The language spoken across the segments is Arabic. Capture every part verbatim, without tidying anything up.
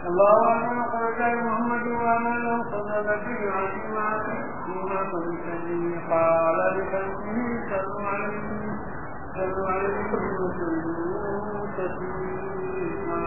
الله أعلم قال محمد وأنا لو صدق في عظيماتي فيما كنت لي قال لخلقه صلوا عليه صلوا عليه وسلموا تسليما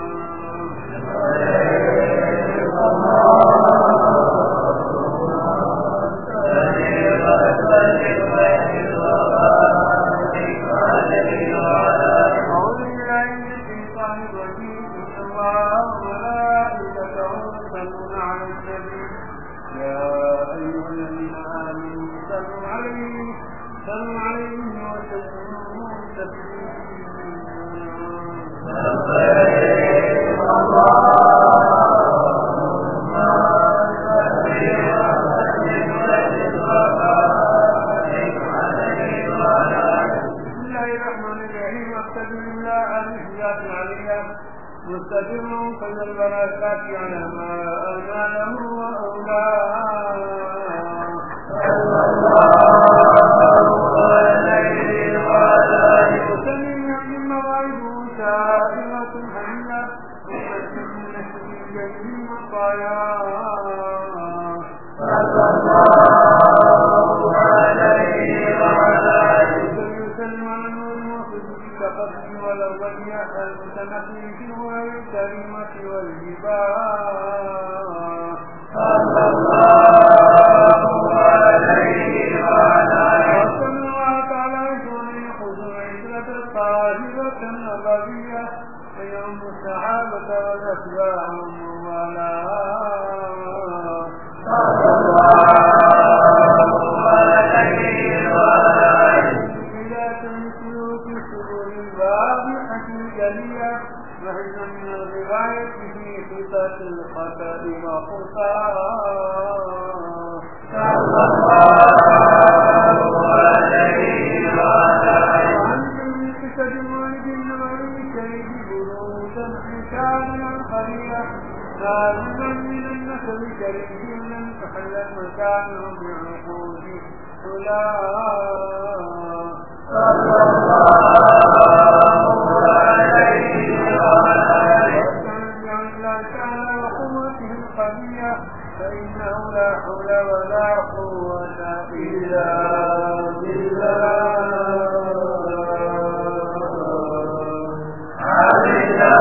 مستقيم فإن البركات على ما آمنه وأولاه صلى الله عليه وعلى آله وسلم من مواعظ سائمة حمية وحسن من الشديد المطايا صلى الله عليه وعلى آله وسلم على الموصف بالتقدم والأولياء المتنقل والكريمة والجبال صلى الله عليه وعلى آله وسلم وتعالى جميع خذوا عزلة الطاهرة النبوية ويوم الصحابة والأتباع والموالاة صلى الله عليه وعلى آله إلى تنسلوا في سرور الباب حقيقية وحزن من الرواية في خطة الخطأ وخطأ صلى الله عليه وعلى آله وعن جميع قصد مولد النبوي شهد برودا حكاما خليلا لازما من النسل كريما فحل مكانه بعقود حلا صلى الله عليه فإنه لا حول ولا قوة إلا بالله علينا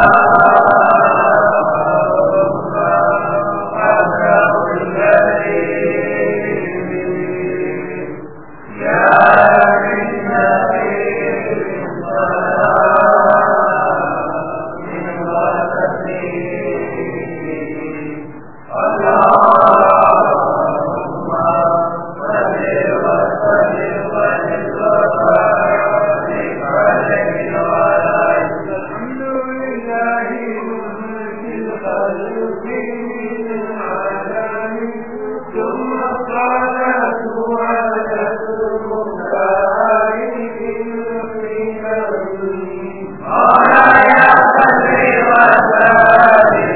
Oh,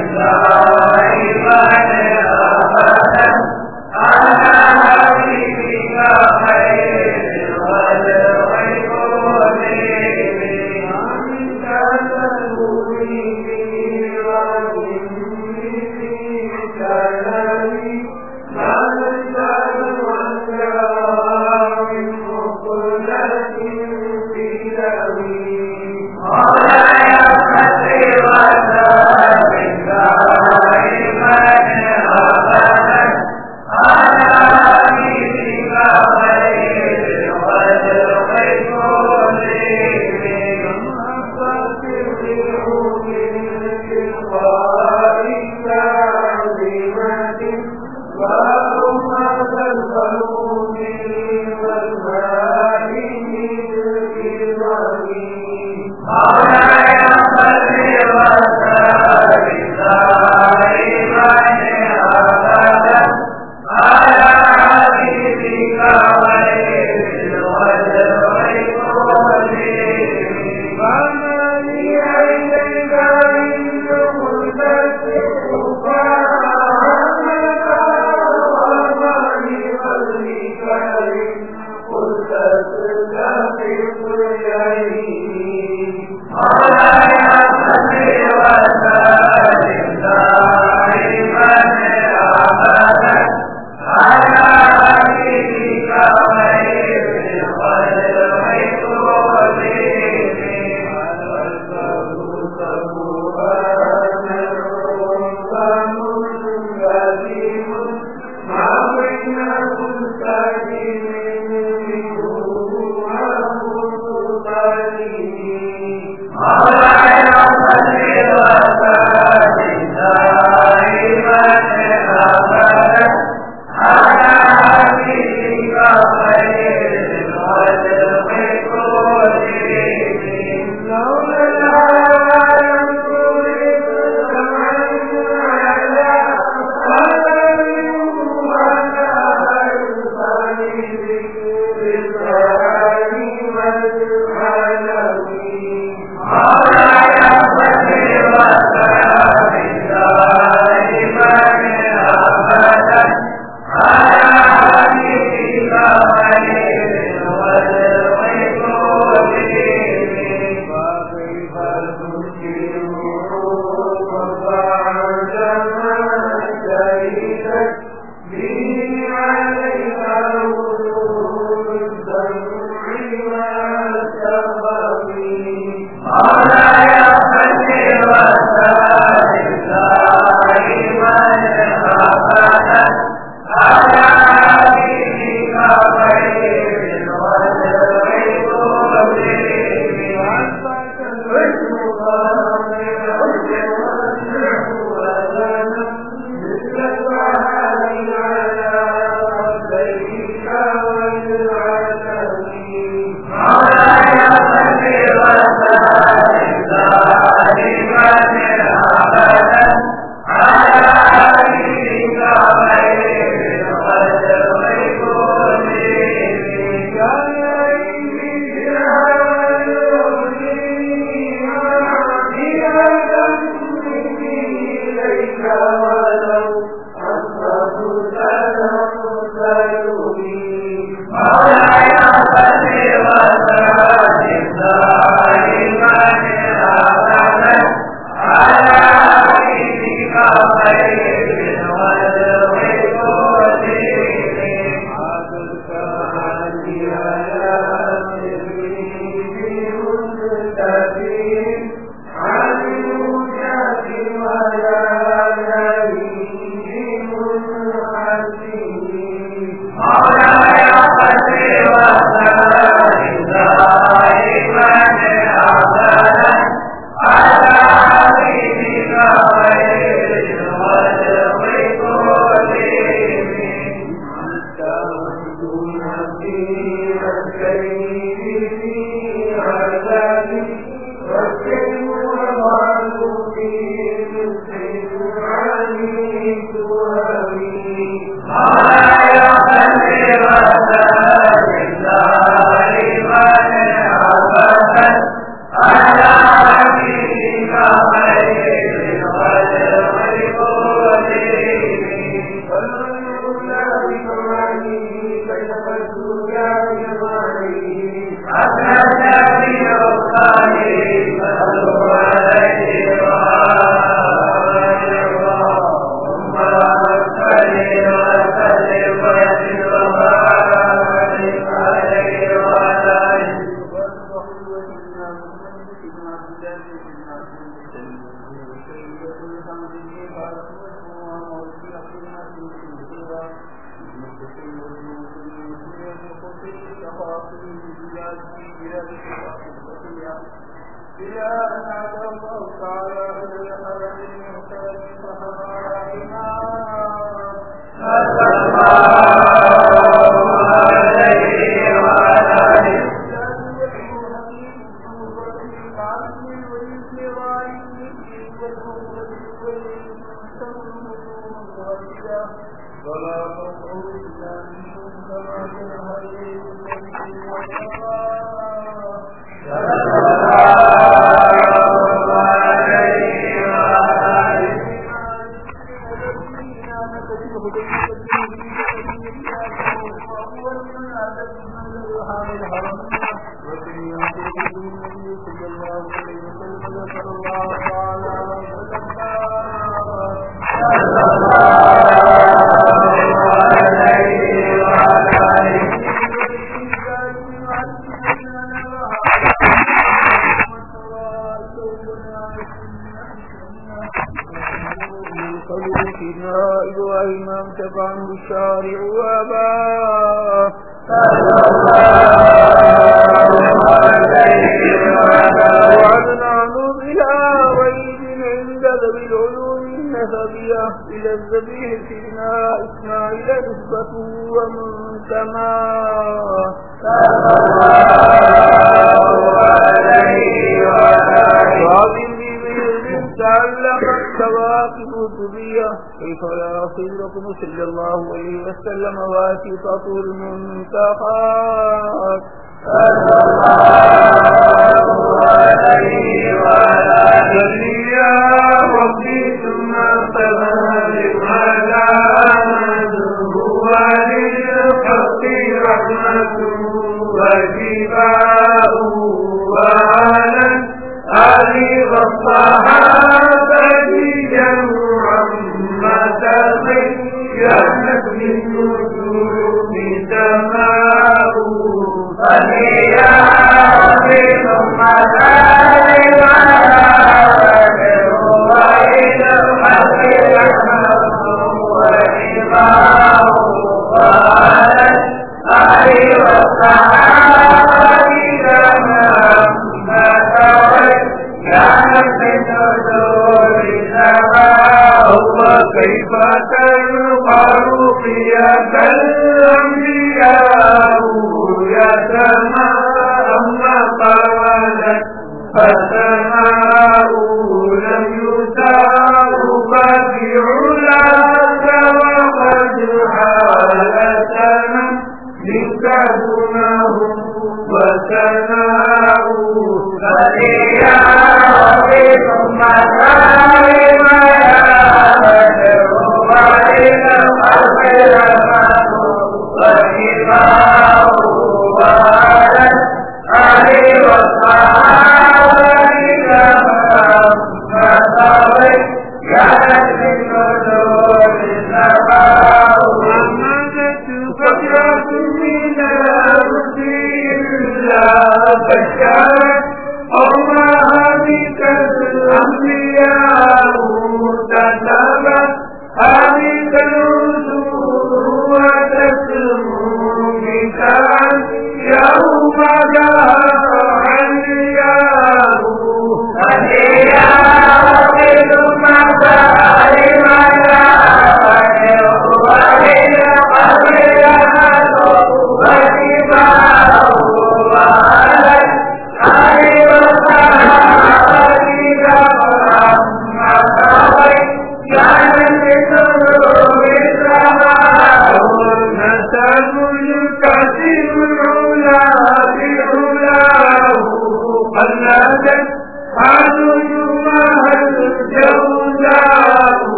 Bye.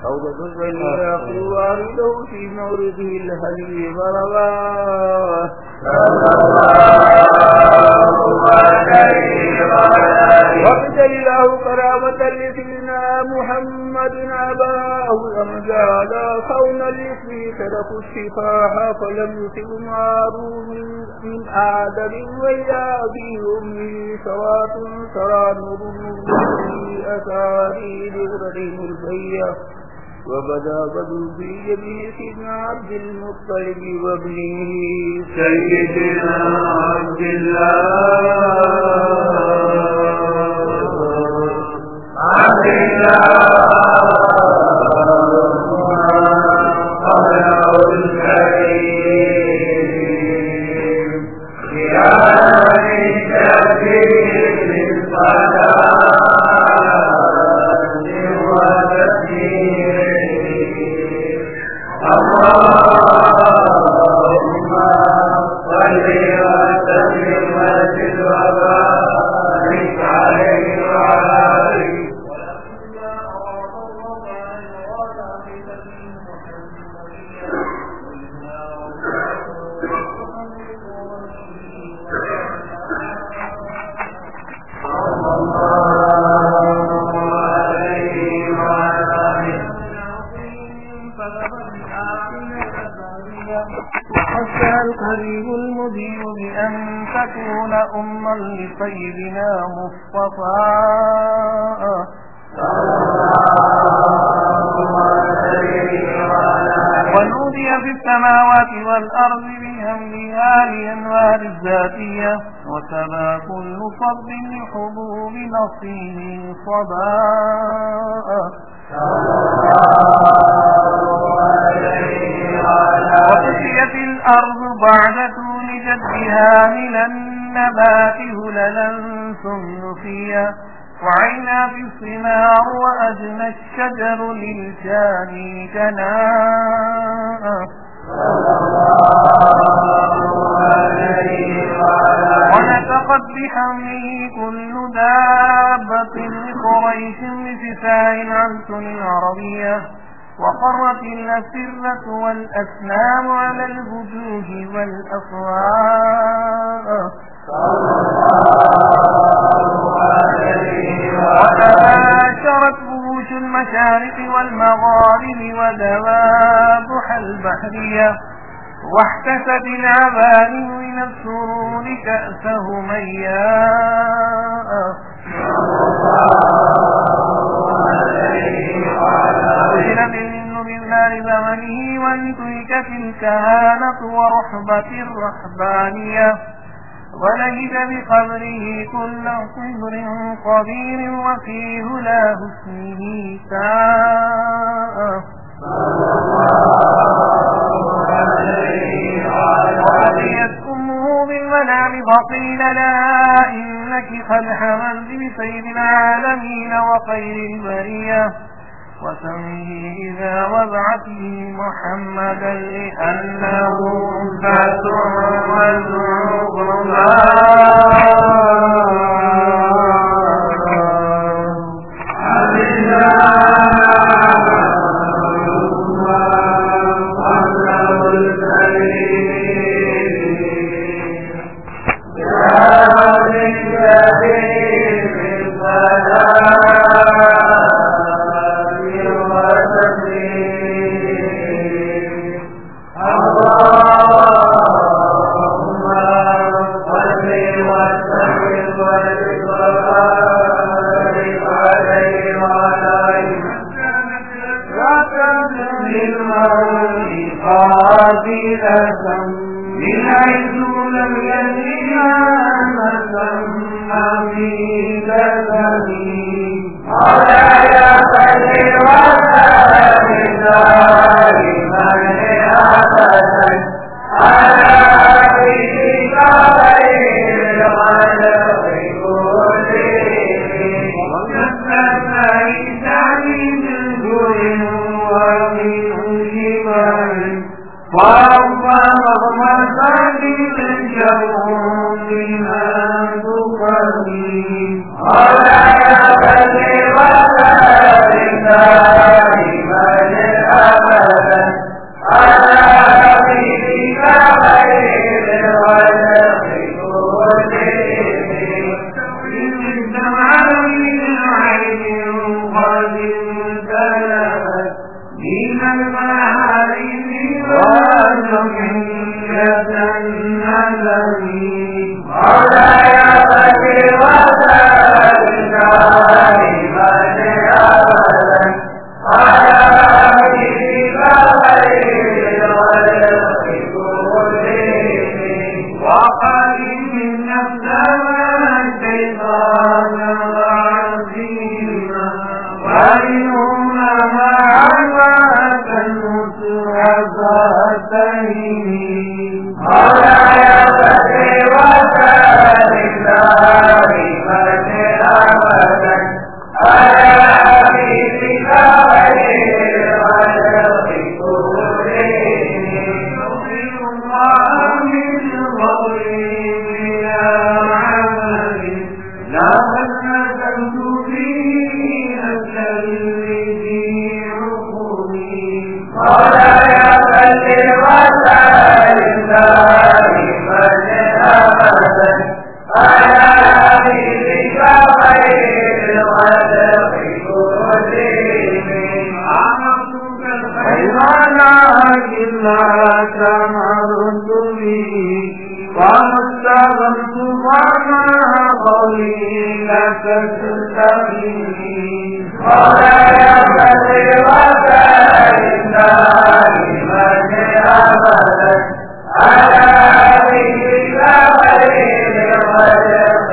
روضة فليأخذ والده في مورده الهدي ضرباه وابتل له كرامة لسيدنا محمد عباه أمجاد كون الاسم تركوا الشفاح فلم يصب معروف من آدم وإذا في أمه سوات ترى نور في أثاره لغرهم البية وبدا بدر في يده سيدنا عبد المطلب وابنه سيدنا عبد الله عبد الله الكريم يا الكريم لسيدنا مصطفى ونودي في السماوات والأرض بهمها لأنوار الذاتية وسبى كل صب لحبوب نصيب صباء وكسيت الأرض بعد طول جدها من النبات هللا ثلثيا وعينا في الثمار وأجنى الشجر للجاني كناء ونتقت بحمله كل دابة لقريش بسفاع العنسل العربية وقرت الأسرة والأسنام على الوجوه والأصوات وتباشرت وحوش المشارق والمغارب ودوابح البحرية واحتست العبائل من السرور كأسه مياء وجل بالإن بالنار زمنه وانتهكت الكهانة ورحبة الرحبانية ولهد بقبره كل صبر قبير وفيه لا اسمه ساء وأتيت أمه بالمنام فقيل لها إنك قد حملت بسيد العالمين وخير البرية وسمه إذا وضعته محمدا لأنه أنفة وزعبها Allah وقليل النفس الشيطان العظيم ومنهم معك المسعفتين ولا يبكي وسالك دائما أبدا على حبيبك غير خلق كلهم يغفر الله من قولهم بلا عمل لقد نزلت فيه الذي عقولي ولا يبكي وسالك دائما أبدا على حبيبك غير خلق كلهم عرفتك الحيوان لكن لا تمرت به واستغمت فما قولي لك تستقيم ولا يبكي وسالك دائما أبدا على حبيبك غير خلق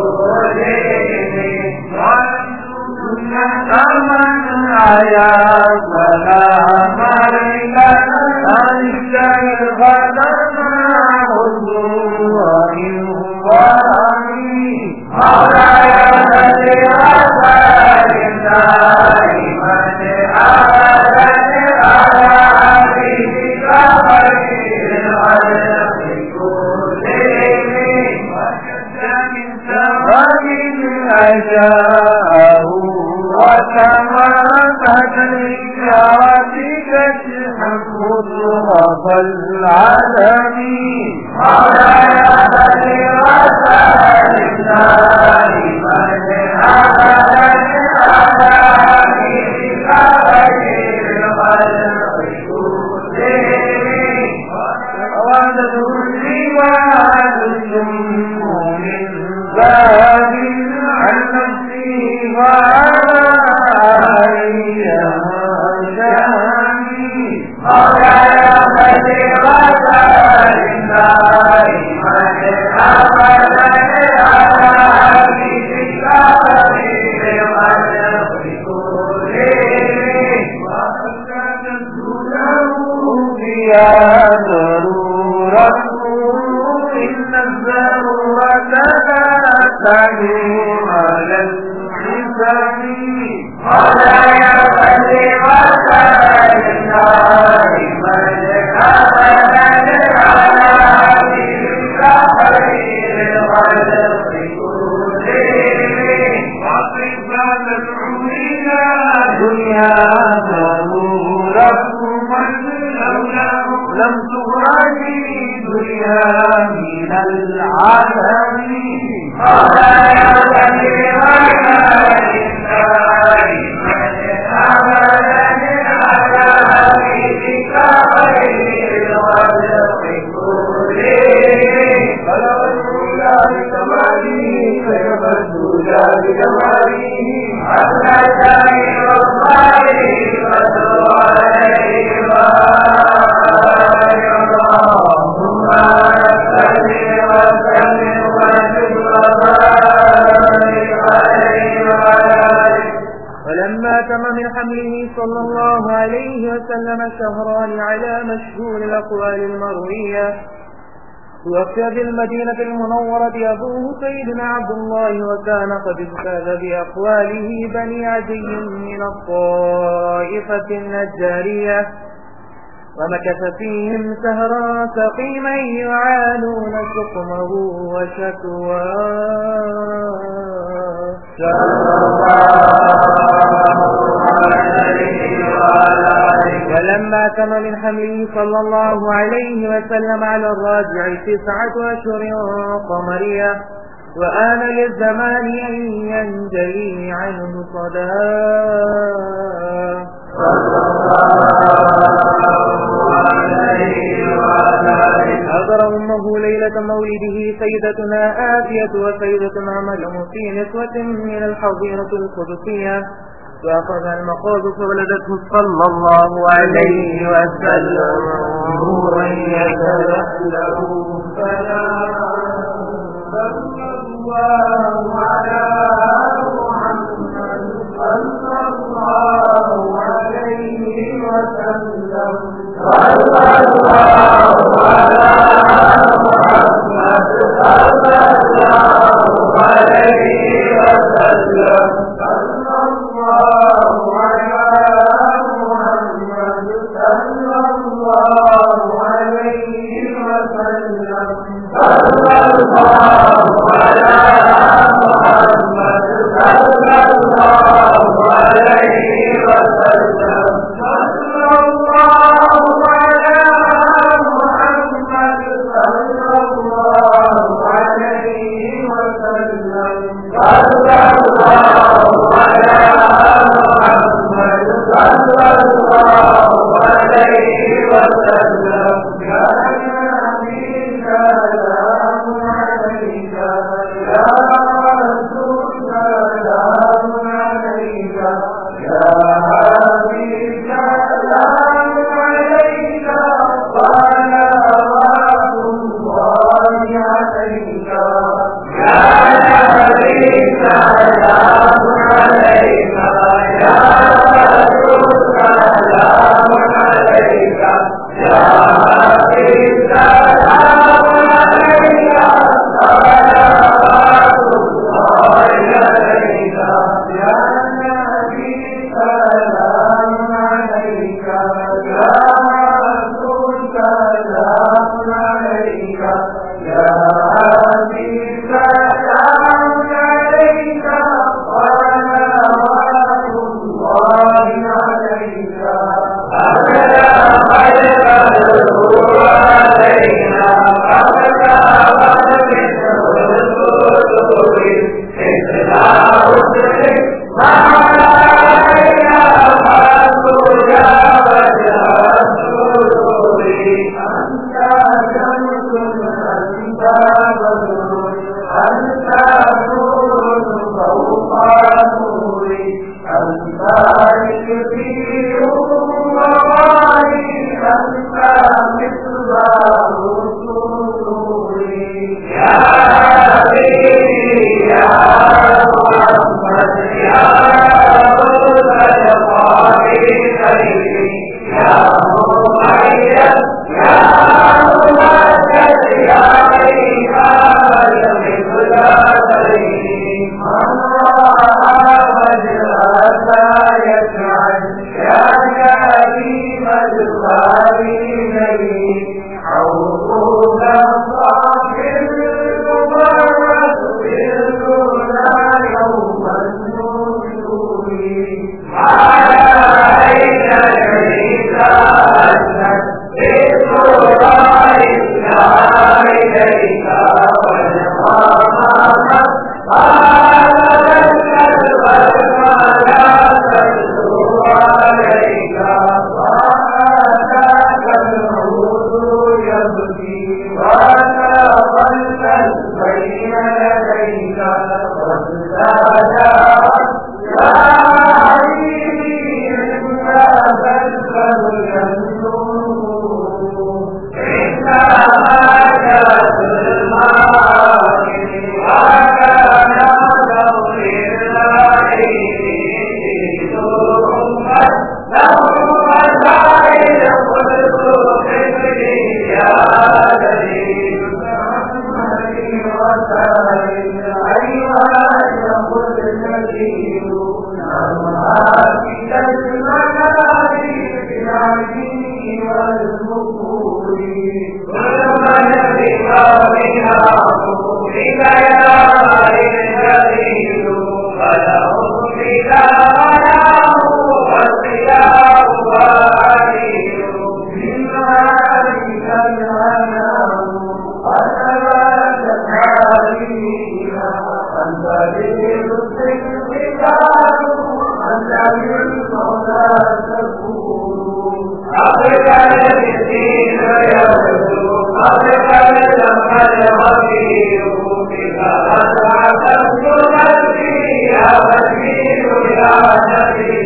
كلهم ظلمت من عيا سلام عليك أنت الغدر ومنه ورمي ولا يبكي وسالك دائما أبدا على حبيبك غير خلق كلهم وشد من سبب أجاه وتماسك لإشارتك تحمد رب العالمين ولا يبكي وسالك دائما أبدا على حبيبك غير خلق كلهم وتدري وأنتم من ذهب عن نفسي وعلى أيامي ولا يبكي وسالك دائما أبدا على حبيبك غير خلق كلهم وأنت تدعو يا ضرورة إن الضرورة لا تدوم على الحساب ولا يبكي وسالك دائما أبدا على حبيبك غير خلق كلهم وقف تدعو إلى دنيا ضرورة من لولاه لم تغرني دنيا من العالمين ولا يبكي وسالك دائما أبدا على حبيبك غير خلق كلهم فلولا بكماله فيبدولا بكماله حتى شاهد الله فدعو عليه اللهم صل وسلم وزد وبارك عليه وعلى آله. ولما تم من حمله صلى الله عليه وسلم شهران على مشهور الأقوال المروية توفي بالمدينة المنورة أبوه سيدنا عبد الله وكان قد اجتاز بأقواله بني عدي من الطائفة النجارية ومكث فيهم سهرا سقيما يعانون سقمه وشكواه ولما تم من حمله صلى الله عليه وسلم على الراجع تسعة أشهر قمرية وآن للزمان أن ينجلي عنه صداه حضر أمه ليلة مولده سيدتنا آسية وسيدتنا مريم في نسوة من الحظيرة القدسية فأخذها المخاض فولدته صلى الله عليه وسلم نورا يتلألأ فلا صلى الله على محمد صلى الله عليه وسلم صلى الله على محمد صلى الله عليه وسلم صلى الله على محمد صلى الله عليه وسلم صلى الله على محمد صلى الله عليه وسلم صلى الله على محمد صلى الله عليه وسلم صلى الله على محمد صلى الله عليه وسلم يا نبي سلام عليك يا رسول سلام عليك يا حبيب سلام عليك صلوات الله عليك يا نبي سلام عليك يا رسول سلام عليك يا حبيب سلام عليك صلوات الله عليك يا نبي سلام عليك يا رسول سلام عليك يا حبيب سلام عليك صلوات الله عليك أبدا خير الهدى علينا أبدا ومنه الهدوء إذا أدرك ما علينا فاتوا يا وجه السرور أنت شمس أنت بدر أنت نور فوق نور أنت الكبير وغالي أنت مصباح السرور يا حبيبي يا محمد يا رسول الخالقين يا مؤيد يا ممجد يا إمام المقتدين من رأى وجهك يسعد يا كريم الخالقين عروض الصافي المبارك بالهدى يوم النشور على عين العيسى بالسرى إسلام إليك ونظامك قال لك الخلق لا تسلو عليك وآتاك العود يبكي وتقلت بين يديك وازداد يا حبيبي إنك تسلم ينور إنما كانت المعاصي وكان تغفر العين ثم لهم مسائل قلت قبلي يا دليل محمد وسائل أيها يقول النبي نرماك المنابر بالعزيز والبخور كل من بقولها بك يا الجليل فله بك غناه والصيام وعليل من ذلك الهنام وثبات حاليها أنت بالاستقبال أنت بالمولى تكون أبدا الدين يبدو أبدا لما الغفير إذا أسعدت نفسي يا بديع يا نبي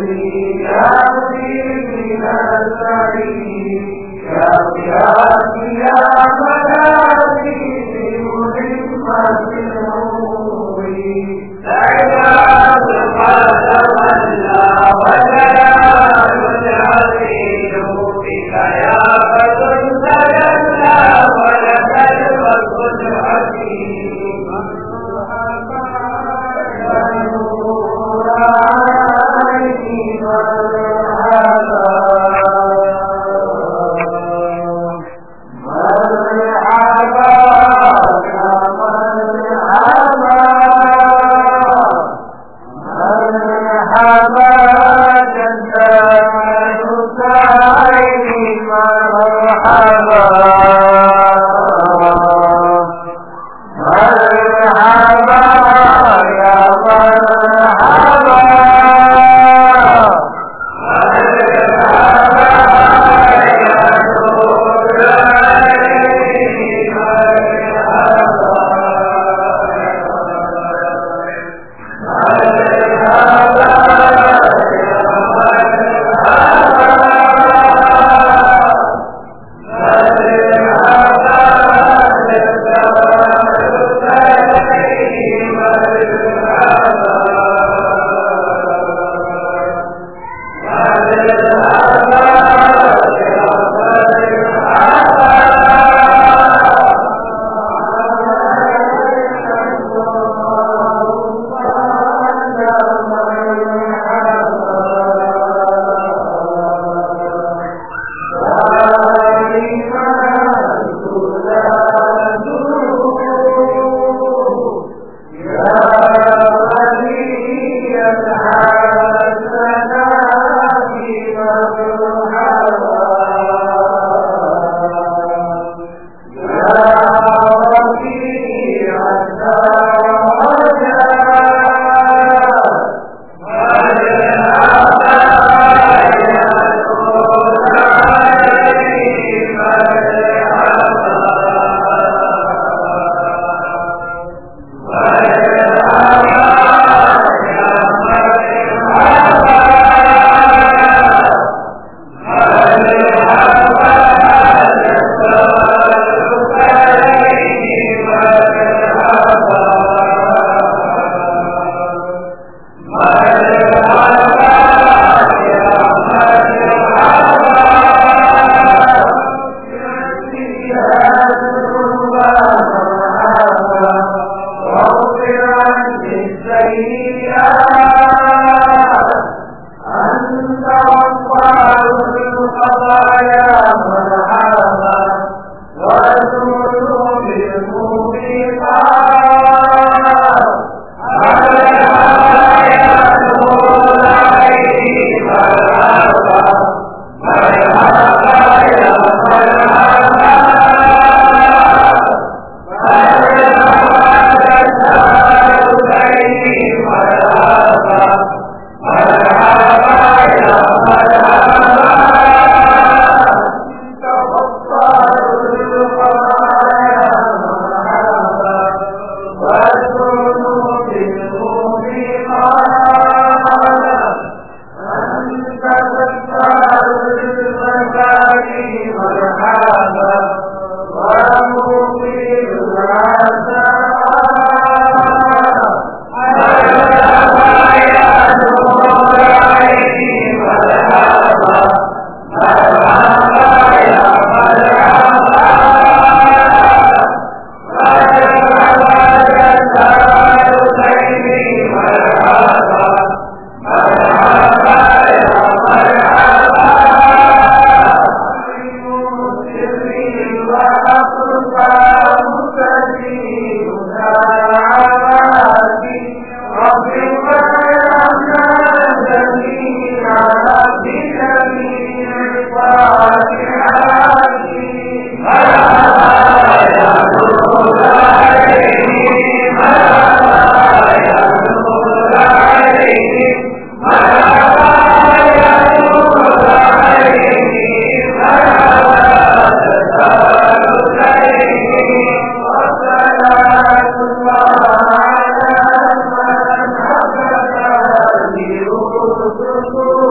Thank you.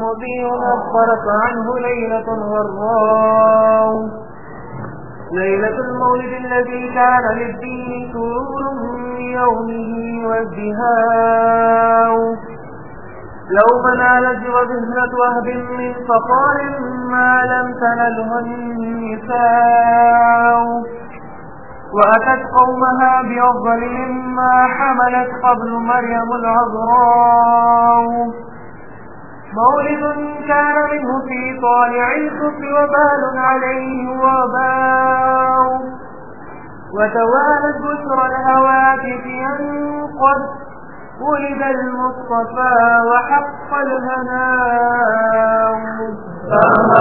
مضي أخرت عنه ليلة غراء ليلة المولد الذي كان للدين سرور من يومه وازدهاء لو منالت وذهنة وهب من فخار ما لم تنله النساء وأتت قومها بأفضل مما حملت قبل مريم العذراء مولد كان منه في طالع الكفر وبال عليه وباء وتوالت بشرى الهواتف أن قد ولد المصطفى وحق الهناء صلى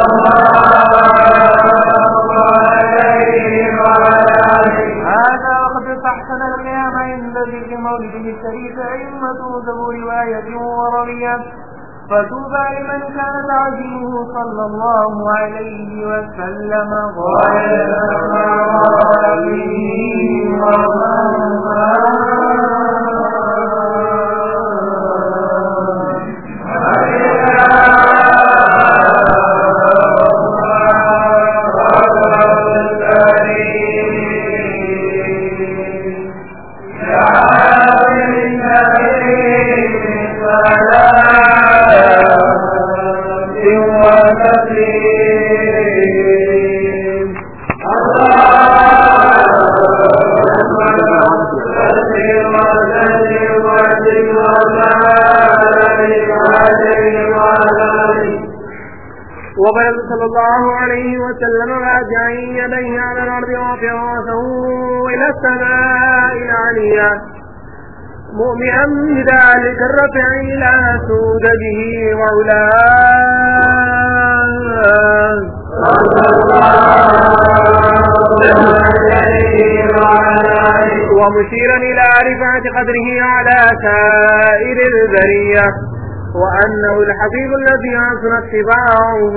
الله عليه وعلى آله. هذا وقد استحسن القيام عند ذكر مولده الشريف أئمة ذو رواية ورمية فتوبى لمن كان تعظيمه صلى الله عليه وسلم غاية مرامه وبلغ صلى الله عليه وسلم راجعين يديه على الأرض رافعا رأسه إلى السماء العليا مؤمئا بذلك الرفع إلى سود به وعلاه ومشيرا إلى رفعة قدره على سائر البرية وأنه الحبيب الذي حسن اتباعه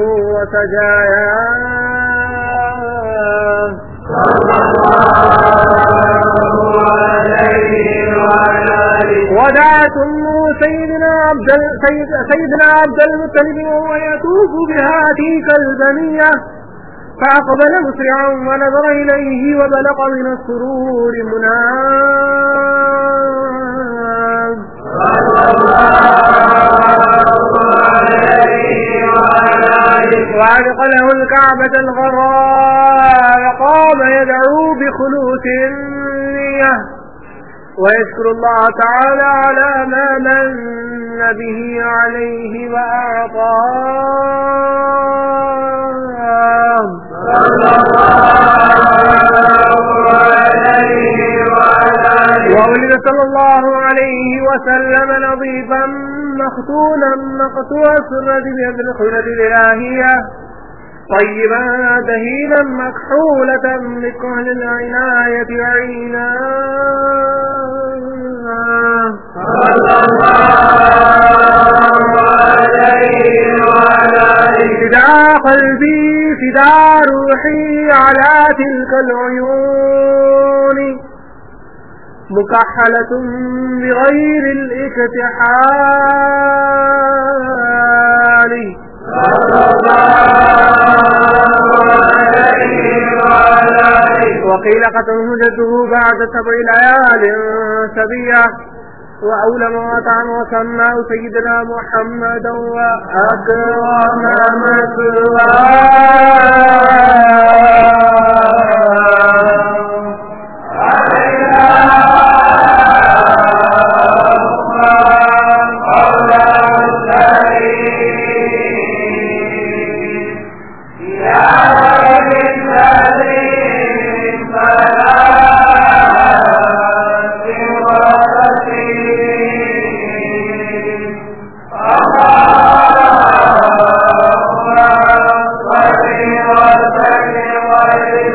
وسجاياه ودعت أمه سيدنا عبد سيد سيدنا عبد المطلب وهو يطوف بها تلك البنية فأقبل مسرعا ونظر إليه وبلغ من السرور منام وعلق له الكعبة الغراء وقام يدعو بخلوص النية ويشكر الله تعالى على ما من به عليه وأعطاه وولد صلى الله عليه وسلم نظيفا مختونا مقطوع السرة بيد الخلة الإلهية طيبا دهينا مكحولة بكهل العناية عينا فداء قلبي فداء روحي على تلك العيون مكحلة بغير الاكتحال وقيل قتله جده بعد سبع ليال سبية وأولى ما طعم وسماه سيدنا محمدا وأكرم مثواه وسلم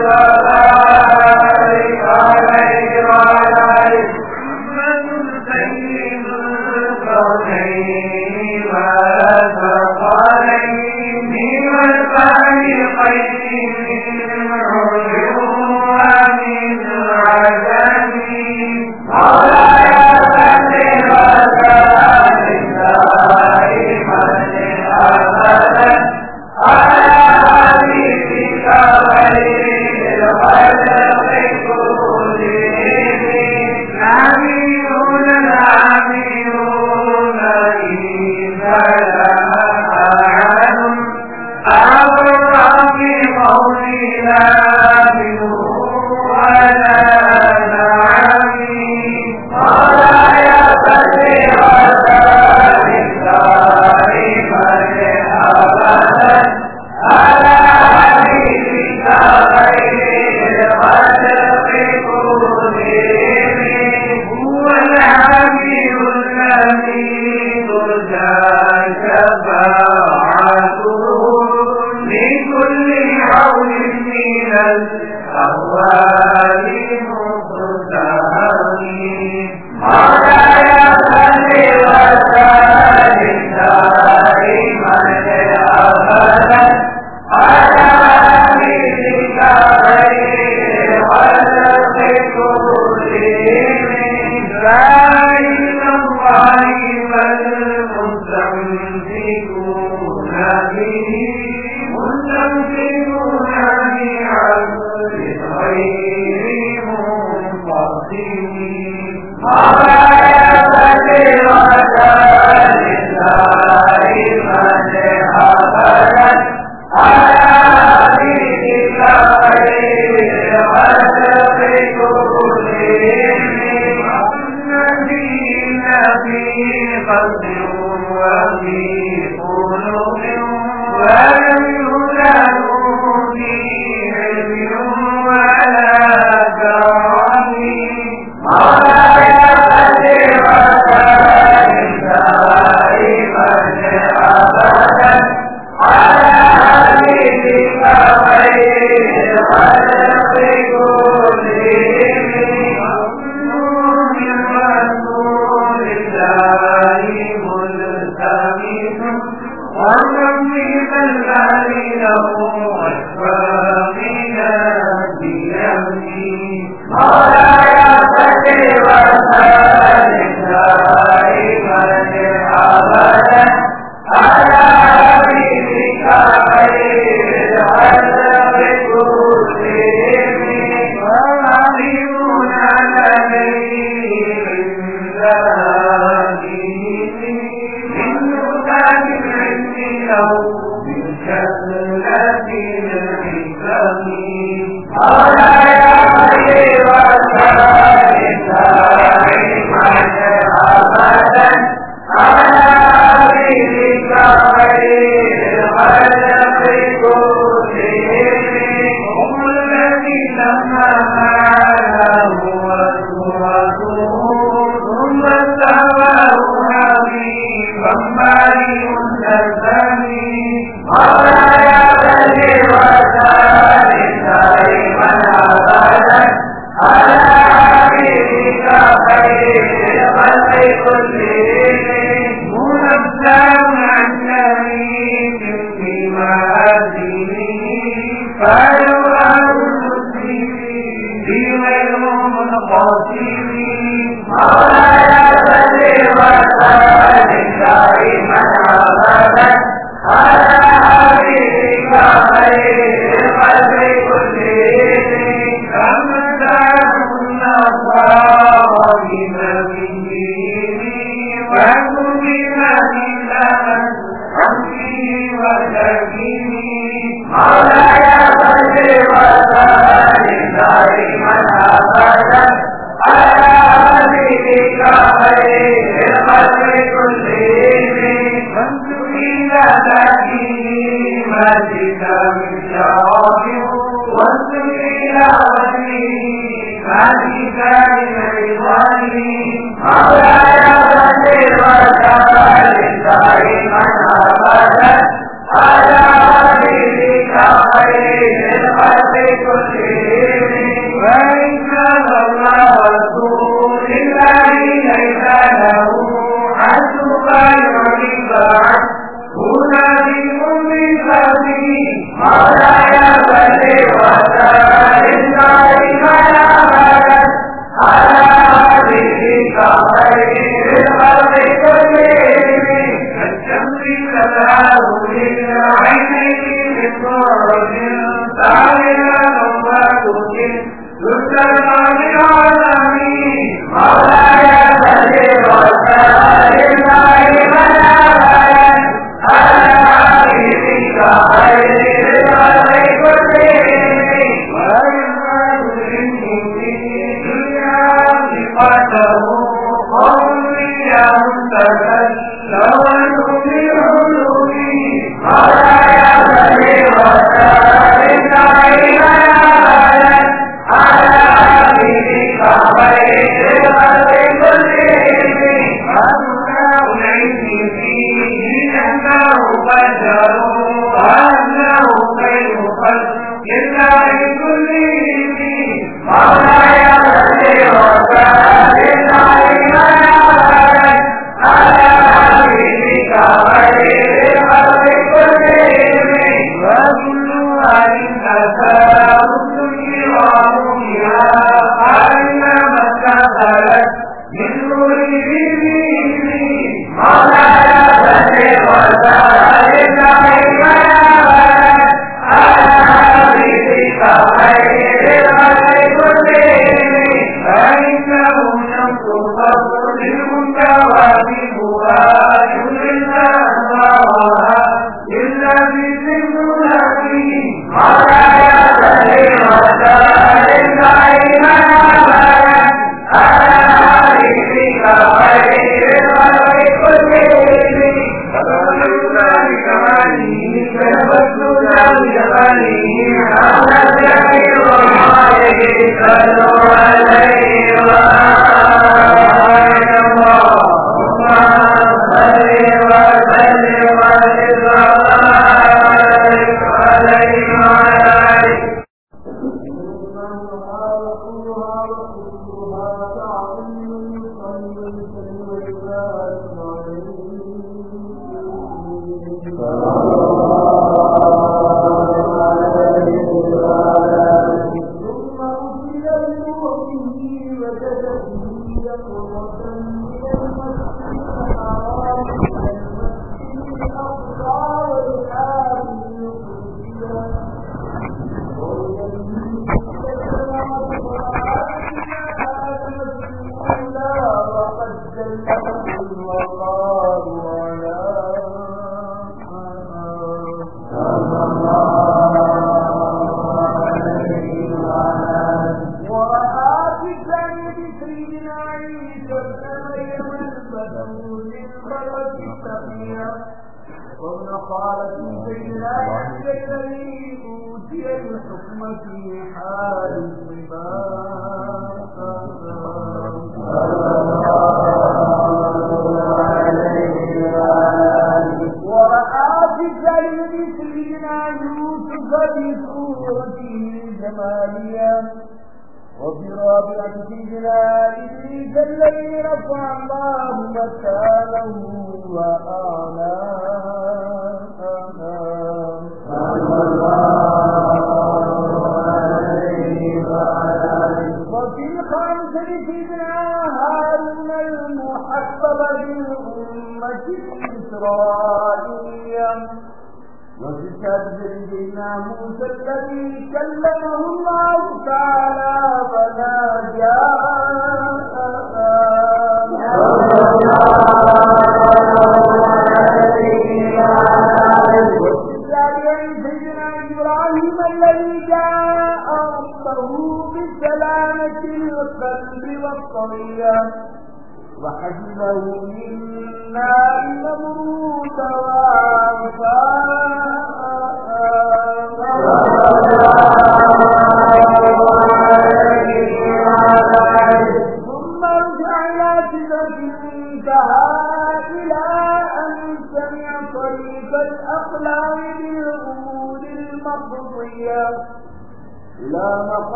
Thank you.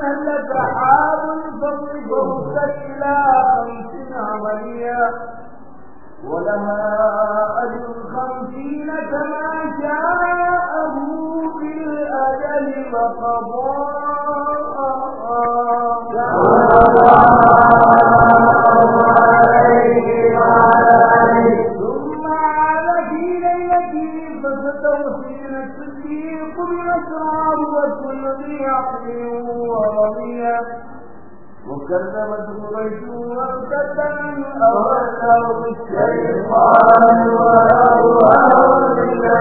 لك حال الفضل فوق إلى خمس عمليا ولها أجر خمسين كما شاءه بالأجل وقضاء ثم عاد في ليلته فستوحين الصديق بالأسرار وكل ذي عقل ورضيا وكذبت قريش وارتد عن أوله الشيطان وأوهام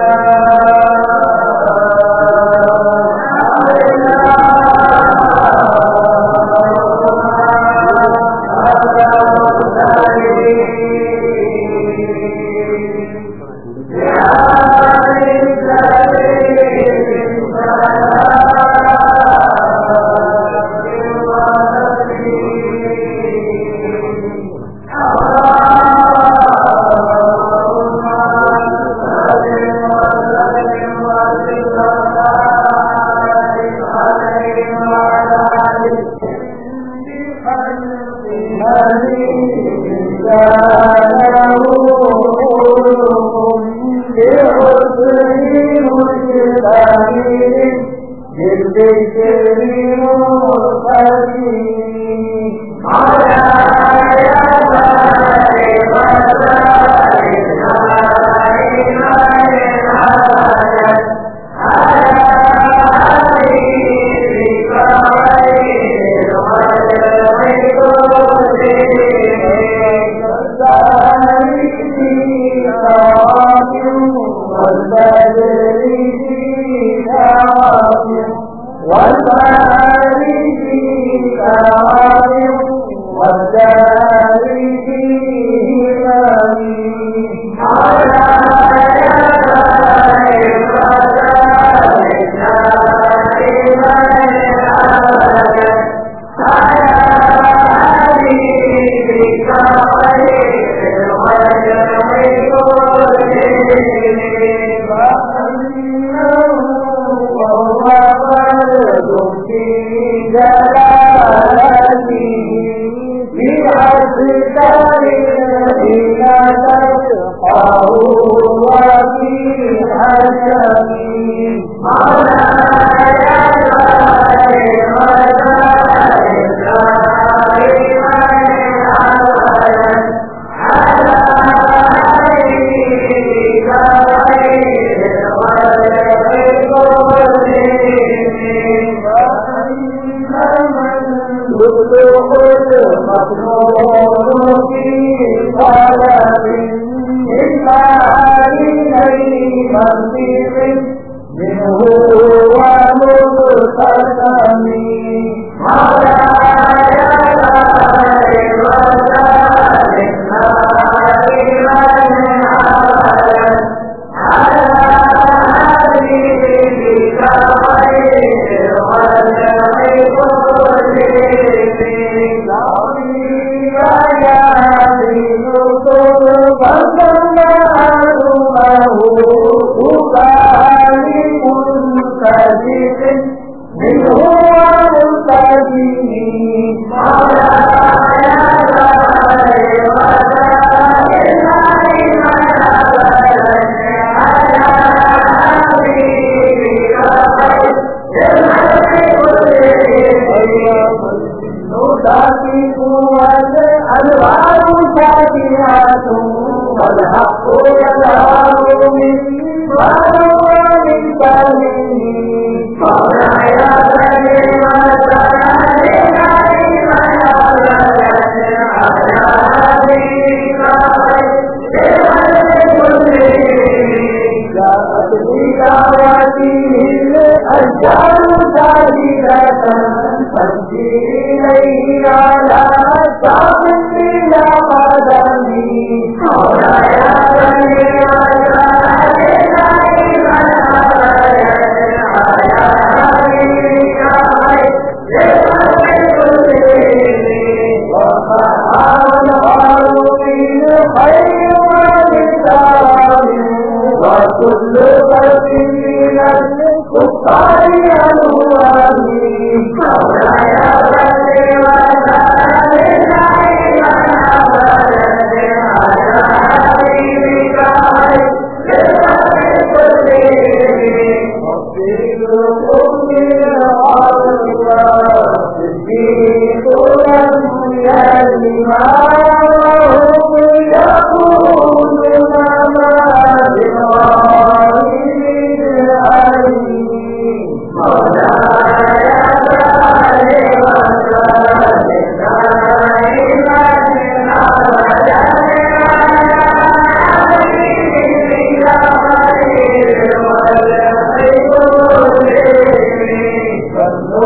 وكل قتيل الكفار أنوار مولاي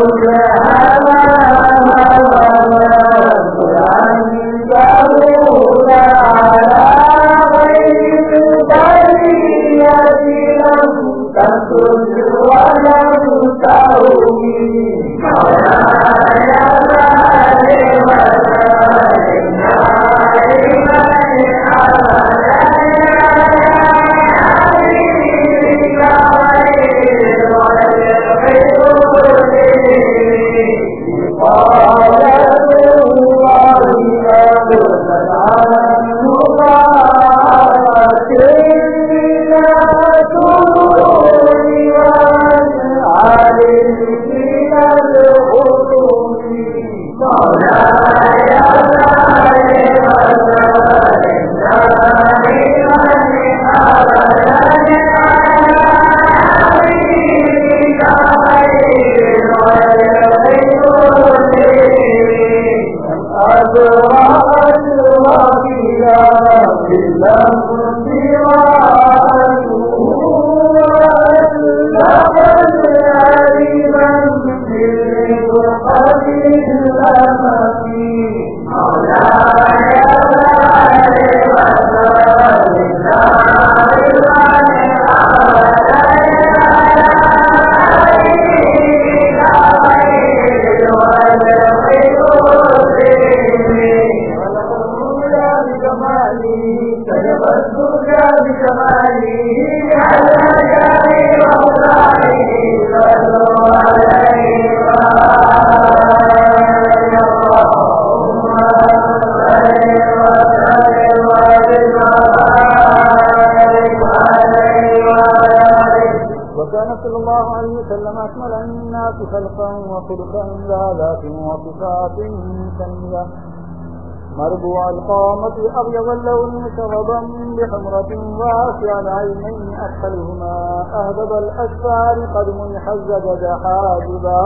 مربوع القامة أبيض اللون مشربا بحمرة واسع العينين أكحلهما أهدب الأشفار قد منحزب حاجبا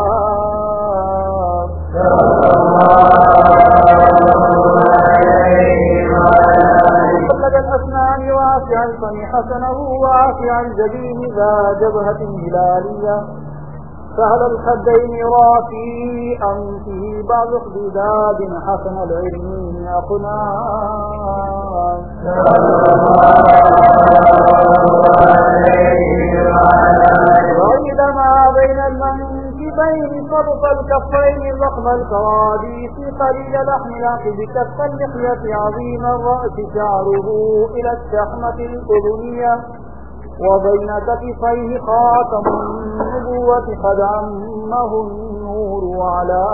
مخلد الأسنان واسع الفم حسنه واسع الجبين ذا جبهة هلالية سهل الخدين يرى في أنفه بعض احداد حسن العلم أقنان وإذ ما بين المنكبين صبط الكفين ضخم الكراديس قليل لحم العقب كف اللحية عظيم الرأس شعره إلى الشحمة الأذنية وبين كتفيه خاتم النبوة قد عمه النور وعلى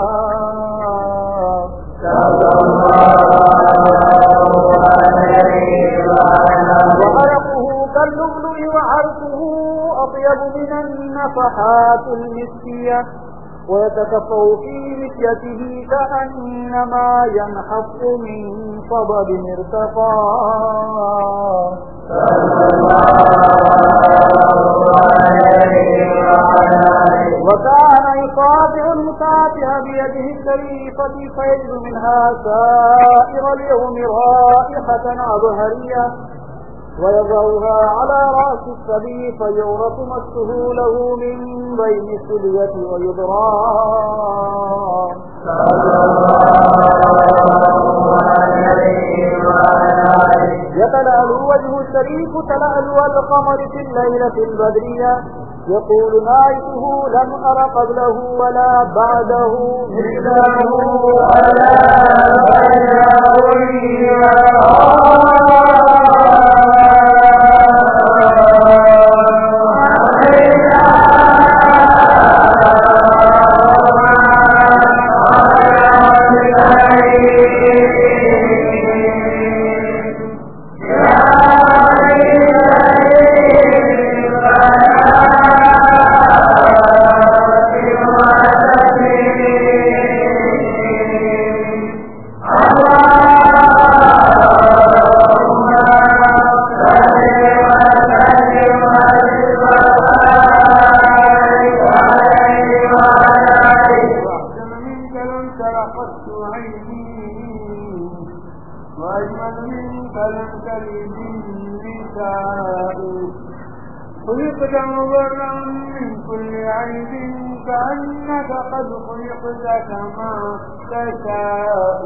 وعرقه كاللؤلؤ وعرقه أطيب من النفحات المسكية ويتكفأ في مشيته كأنما ينحط من صبب ارتقى وكان يقاطع المتابع بيده الشريفة فيجد منها سائر اليوم رائحة عبهرية ويضعها على رأس الصبي فيعرف مسه له من بين السلية ويضرام يتلألؤ وجه الشريف تلألؤ القمر في الليلة البدرية يقول نائته لم أر قبله ولا بعده مثله ولا كأنك قد خلقت كما تشاء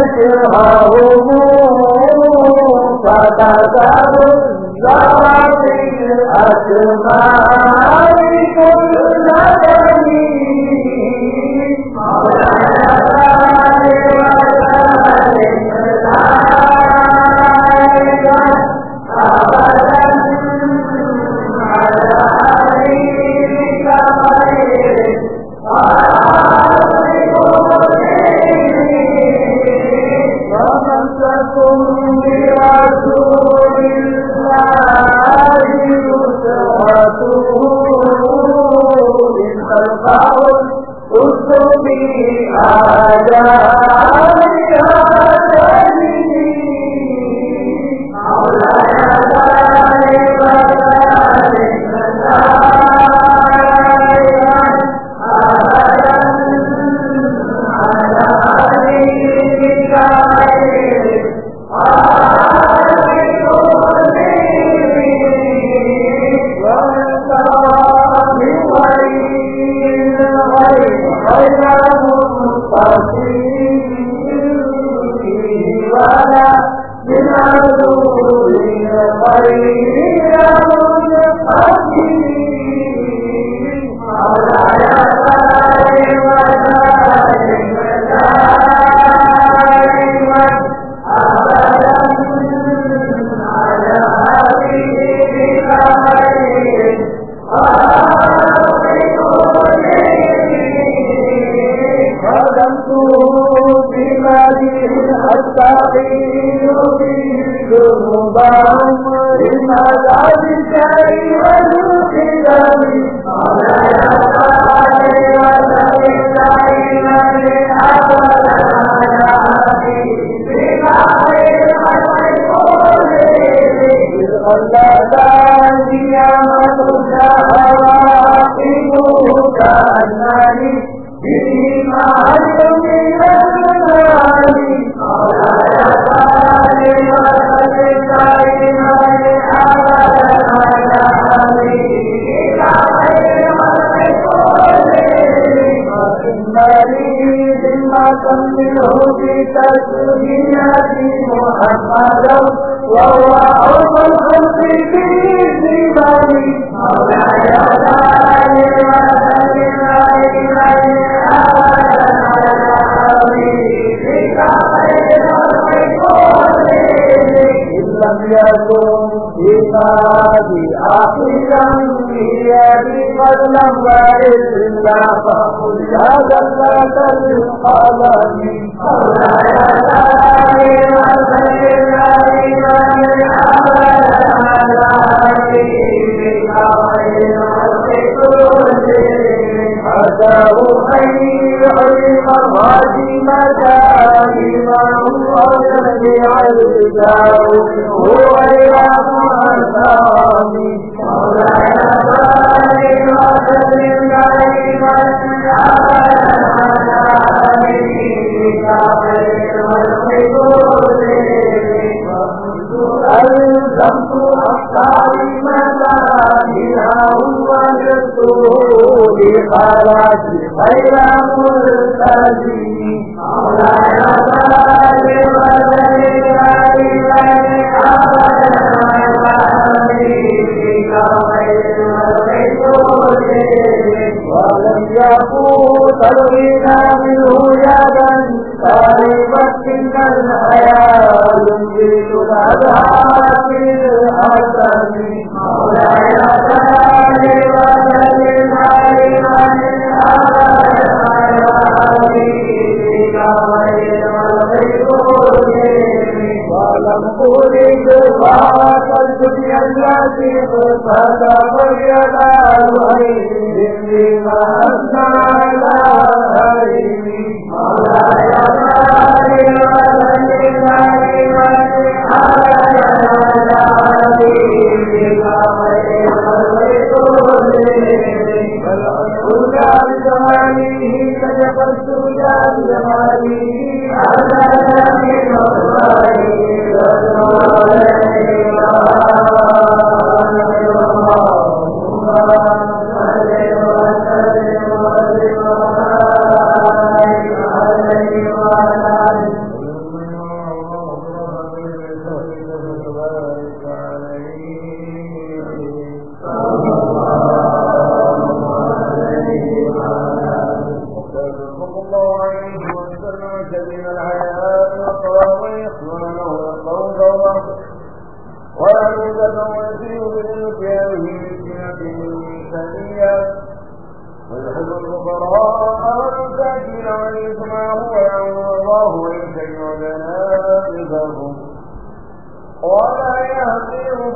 شرهم فتذر الزرع الأسماء كل دليل مولاي وسلم دائما أبدا على حبيبك خير ومسكم برسول الله نصرته إن تلقوا الأسر بآداب آدمين مولاي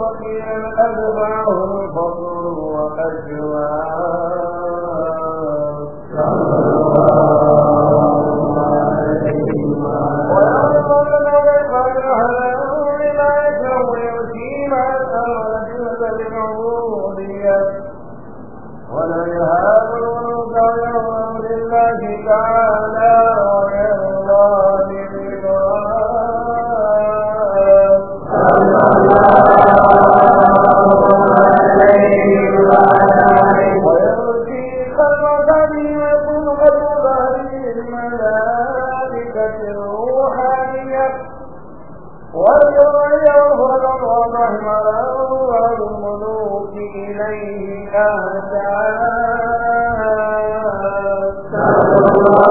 وقيل أتبعه الفضل وأجواب ويعلمون كيف يحلمون بما يشاء ويؤتي ما يسأل بالعبودية ولا يهابون يوم لله تعالى ويرضى بالرضوان صلى الله عليه وسلم ويؤتي خلق ويكون قلوب هذه الملائكة الروحانية ويغيره الأرض رحمة والملوك إليه أهداء صلى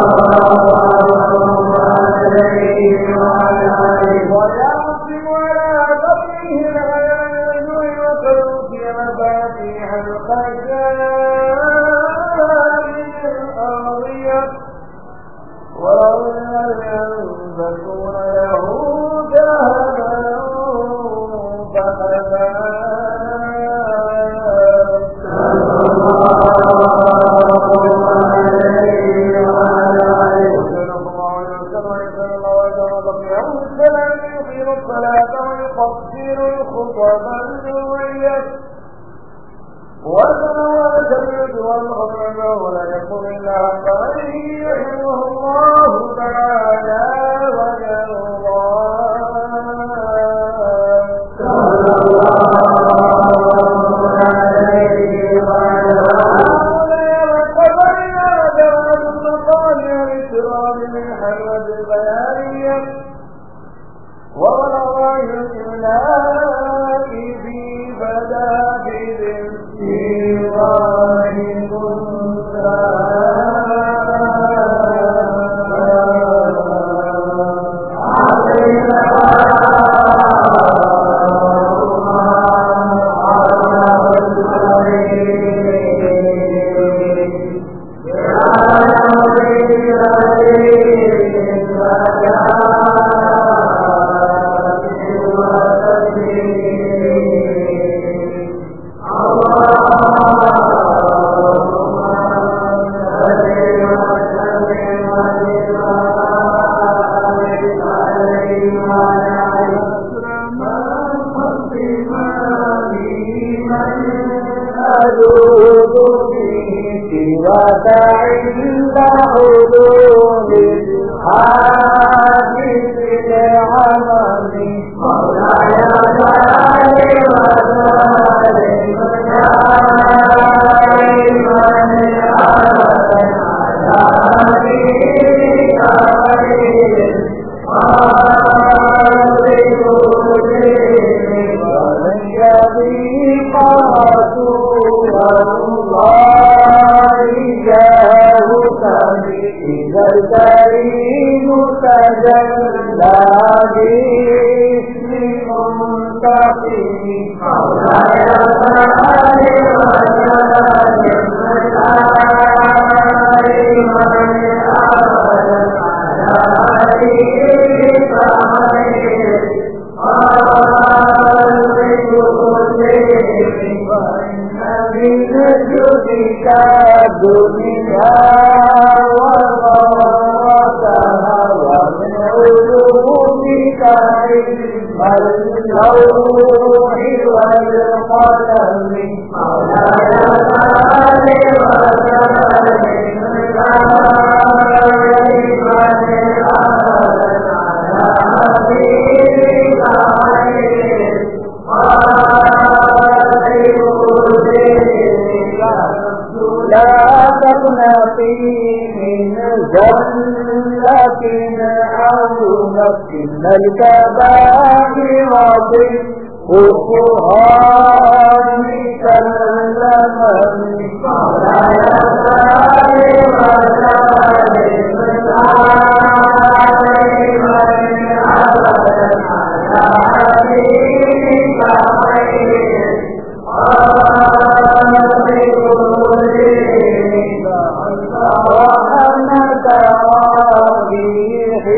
الله عليه وسلم ويعصم على قبره العيان وتلقي مفاتيح الخزائن الأرضية ولا ينبتون له ذهبا فأبى صلى الله عليه وسلم يقيم الصلاة ويقصر الخطب النورية وَسَمَوَا الْجَنَّةُ وَالْأَرْضُ وَلَا يَكُنْ إِلَّا قَلِيلٌ يَحْمُهُ اللَّهُ تَعَالَى وَيَرْضَى صلى الله عليه وسلم وَقَبَلْنَا جَوَازَ الْمَطَالِعِ الْإِكْرَامِ مِنْ حَلْوَةِ الْبَيَانِيَّةِ وَوَلَوَا يُسْلَاكِ فِي بَدَابِلِ السِّيرَانِ كُنْتَا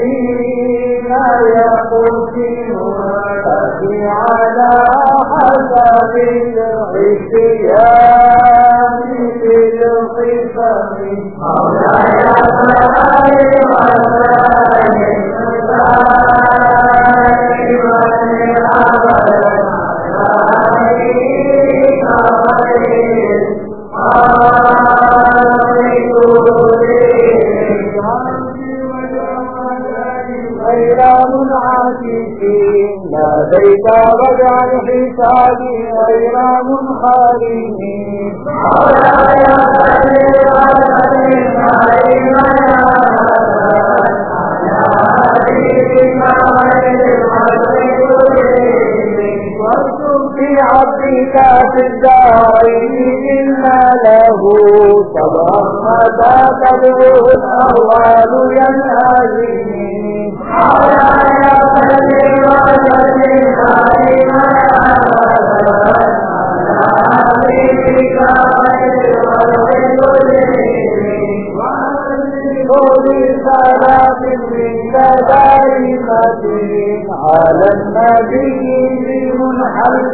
على حسب بالعصيان في الخفة مولاي فأي وسائل لديك رجع الحساب غير منخرمين مولاي فأي في عبدك في الدارين إنا له صبرا متى تدعوه الأهوال ينهزمين مولاي فأي على النبي بمنحل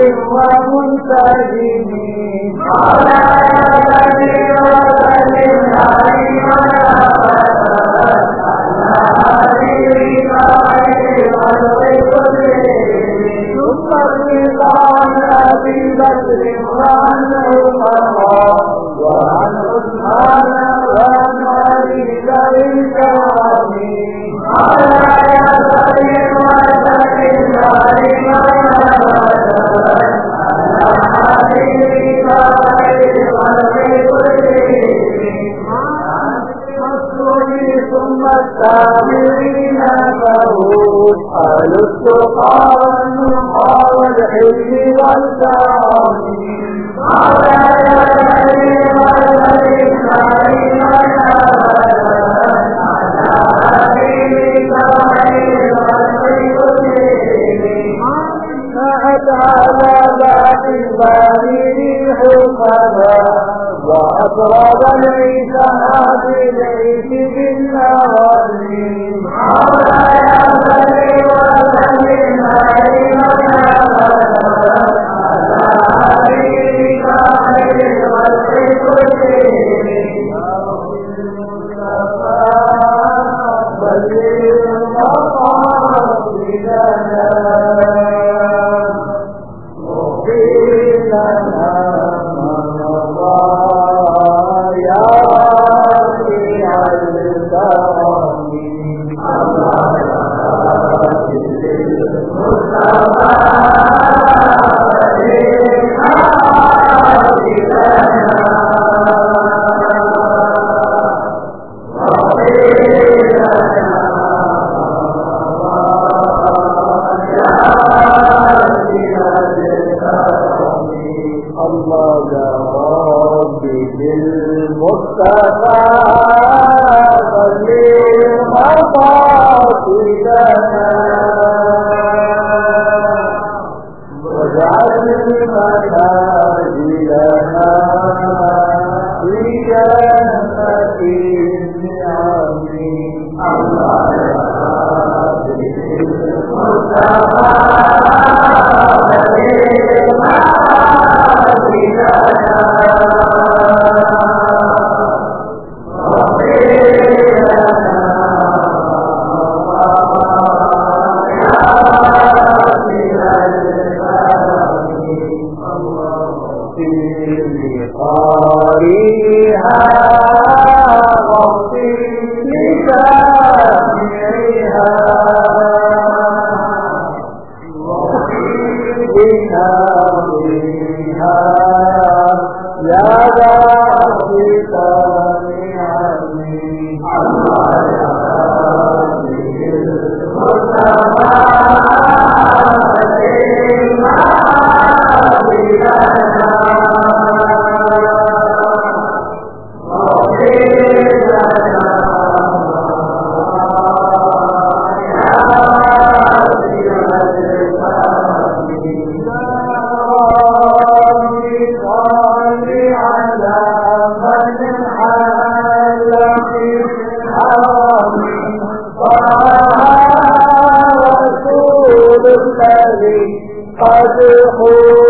ومنتجمين على النبي وسلم عليه ثم الرضا عن أبي بكر وعن عمر وعن عثمان وعن علي ذوي الكرام على يسرهم وسلم عليهم ثم التابعين فهم أهل التقى والنقى والحلم والكرم على يسرهم وسلم عليهم على ذات الباب ريح القضاء وأطرب العيسى بالعيش بالنوازين على يسري وسلم عليه قد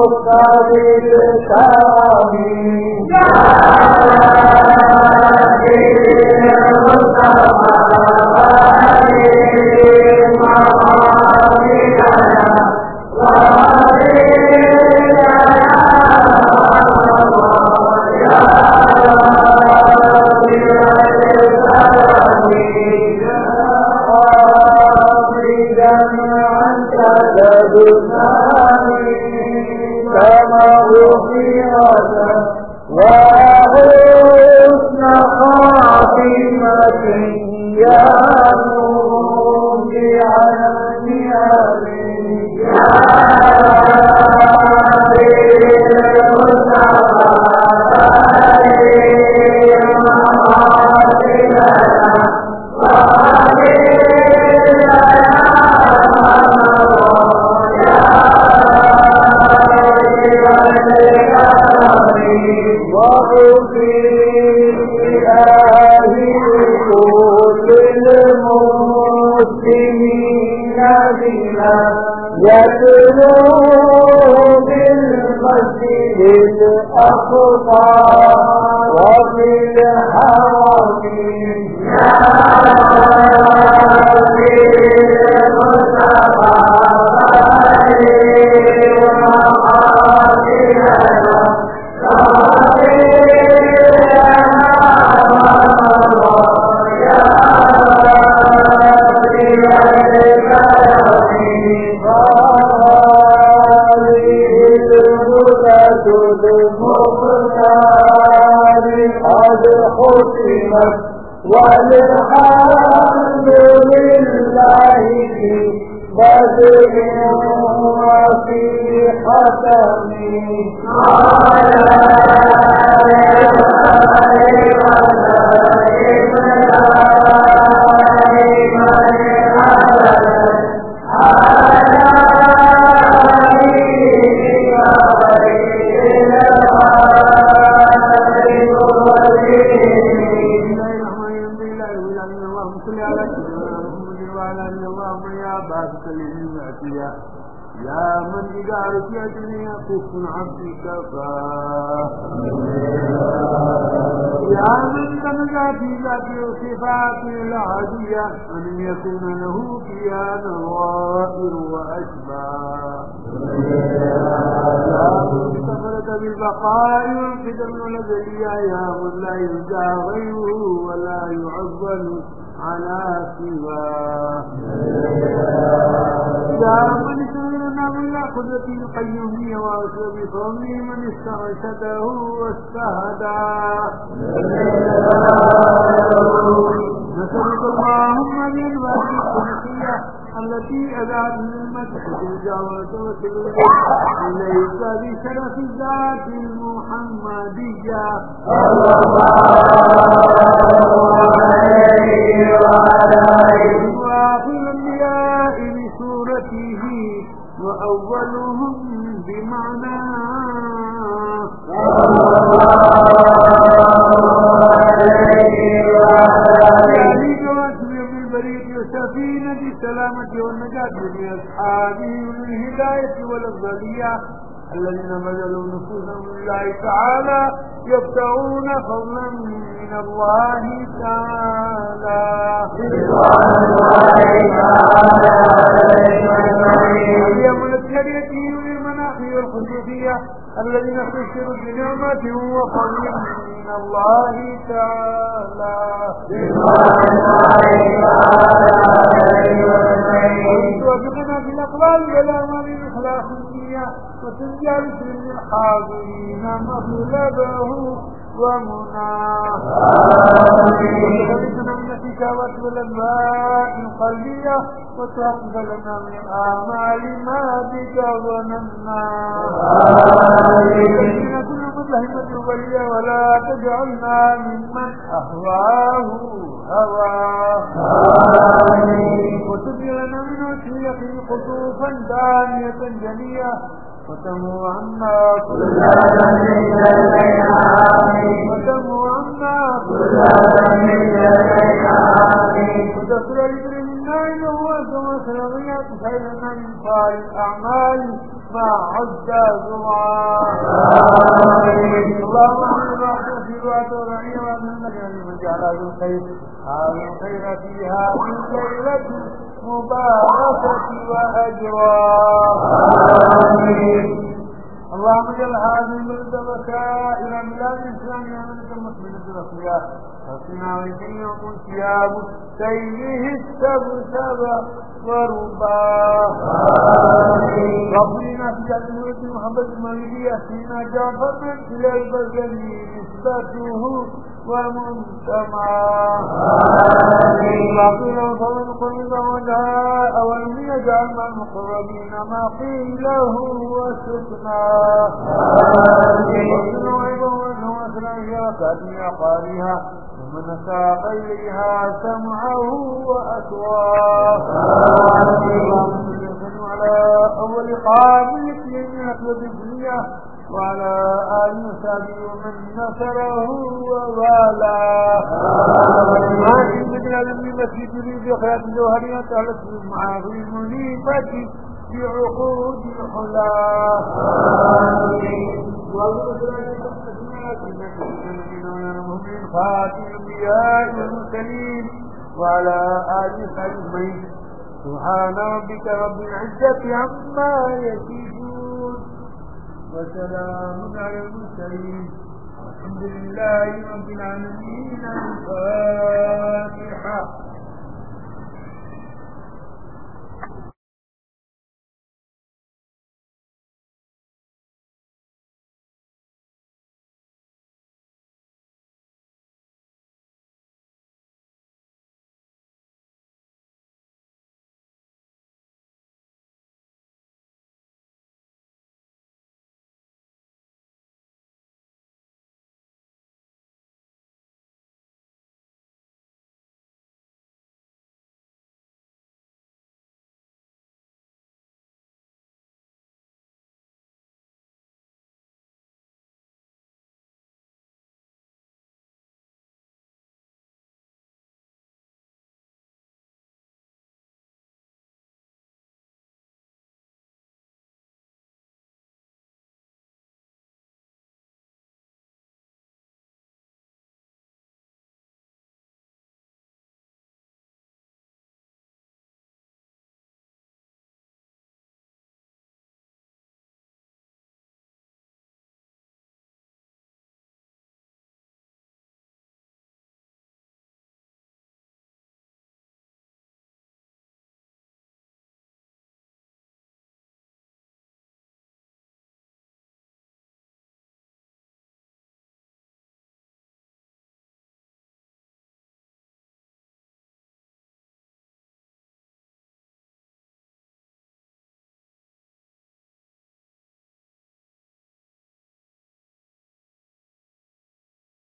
الذين بذلوا نفوسهم لله تعالى يبتغون فضلا من الله تعالى. اليوم الكريم للمناخي والخصوصية الذين خسروا بنعمة وفضل من الله تعالى. وفقنا في الأقوال والأعمال بإخلاص النية وتنجل من الحاضرين مطلبه ومناه. وتخلصنا من الشكاوات والأنباء القلبية وتحفظ لنا من الأعمال ما بك ظننا. وتجعلنا كل مدلهمة الولية ولا تجعلنا ممن أهواه هواه. وتجعلنا من وسيلة قطوفا دانية جنية وتمو عنا كل وتمو عنا كل وتسر الإبر منا إنه وزم سرغيات خيرنا من فار الأعمال ما عد زرعا اللهم احفظ رحمتي واتوبني ومن من جعل هذا الخير هذا الخير فيها من ليلة مباركة وأجرا اللهم اجعل هذه البلد وسائر بلاد الاسلام امنه مطمئنه رخيا حسنا ويقين يقول ثياب سيله السبسب وربا ربنا في جنة محمد المولي يحسينا جعفر الى البدن نسبته ومنتمى ربنا وصلنا قلنا ودعاء ولم يجعل مع المقربين ما قيله وسكنا وصلنا وعيبا وصلنا إلى كاتمها قارها ومن ساق إليها سمعه وأسواه اللهم صل على أول قابل من أكبر الدنيا وعلى آل وصحبه ومن نصره ووالاه هذه من العلم التي تريد خيرات جوهرية على المعاصي المنيفة بعقود الحلا خاتم الأنبياء والمرسلين وعلى آل وصحبه سبحان ربك رب العزة عما يصفون وسلام على المرسلين والحمد لله رب العالمين. الفاتحة.